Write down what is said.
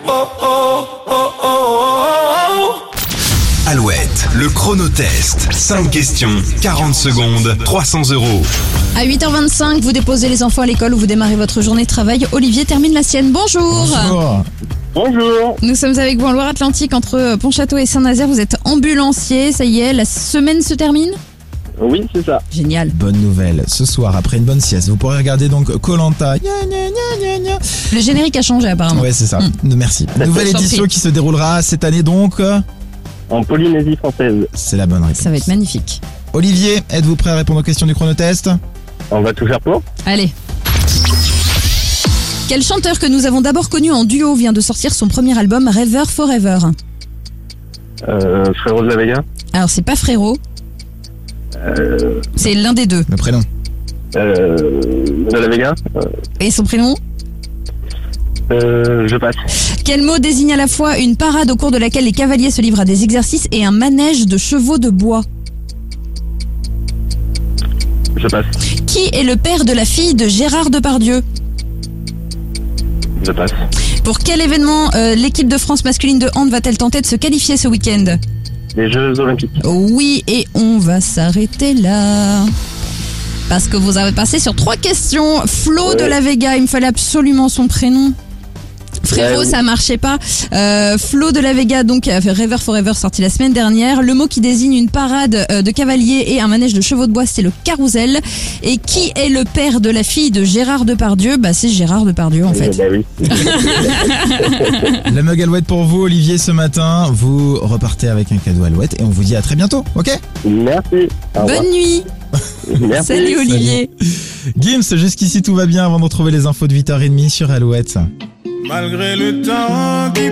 Alouette, le chronotest. 5 questions, 40 secondes, 300 €. À 8h25, vous déposez les enfants à l'école ou vous démarrez votre journée de travail. Olivier termine la sienne. Bonjour. Bonjour. Bonjour. Nous sommes avec vous en Loire-Atlantique entre Pontchâteau et Saint-Nazaire. Vous êtes ambulancier, ça y est, la semaine se termine ? Oui, c'est ça. Génial. Bonne nouvelle, ce soir après une bonne sieste, vous pourrez regarder donc Koh-Lanta. Le générique a changé apparemment. Ouais, c'est ça. Merci. Nouvelle Je t'en édition prie. qui se déroulera cette année donc. En Polynésie française. C'est la bonne réponse. Ça va être magnifique. Olivier, êtes-vous prêt à répondre aux questions du chronotest? On va tout faire pour. Allez. Quel chanteur que nous avons d'abord connu en duo vient de sortir son premier album Rêveur Forever? Frérot de la Vega. Alors c'est pas Frérot, c'est l'un des deux. Le prénom. De la Vega. Et son prénom? Je passe. Quel mot désigne à la fois une parade au cours de laquelle les cavaliers se livrent à des exercices et un manège de chevaux de bois? Je passe. Qui est le père de la fille de Gérard Depardieu? Je passe. Pour quel événement l'équipe de France masculine de hand va-t-elle tenter de se qualifier ce week-end? Les Jeux Olympiques. Oui, et on va s'arrêter là. Parce que vous avez passé sur 3 questions. Flo de la Vega, il me fallait absolument son prénom. Frérot, Ouais, oui. ça marchait pas. Flo de la Vega, donc, a fait Rêveur Forever, sorti la semaine dernière. Le mot qui désigne une parade de cavaliers et un manège de chevaux de bois, c'est le carrousel. Et qui est le père de la fille de Gérard Depardieu? Bah, c'est Gérard Depardieu, en fait. Bah oui. La mug Alouette pour vous, Olivier, ce matin. Vous repartez avec un cadeau Alouette et on vous dit à très bientôt, ok? Merci. Au revoir. Bonne nuit. Merci. Salut Olivier. Gims, jusqu'ici tout va bien avant de retrouver les infos de 8h30 sur Alouette. Malgré le temps qui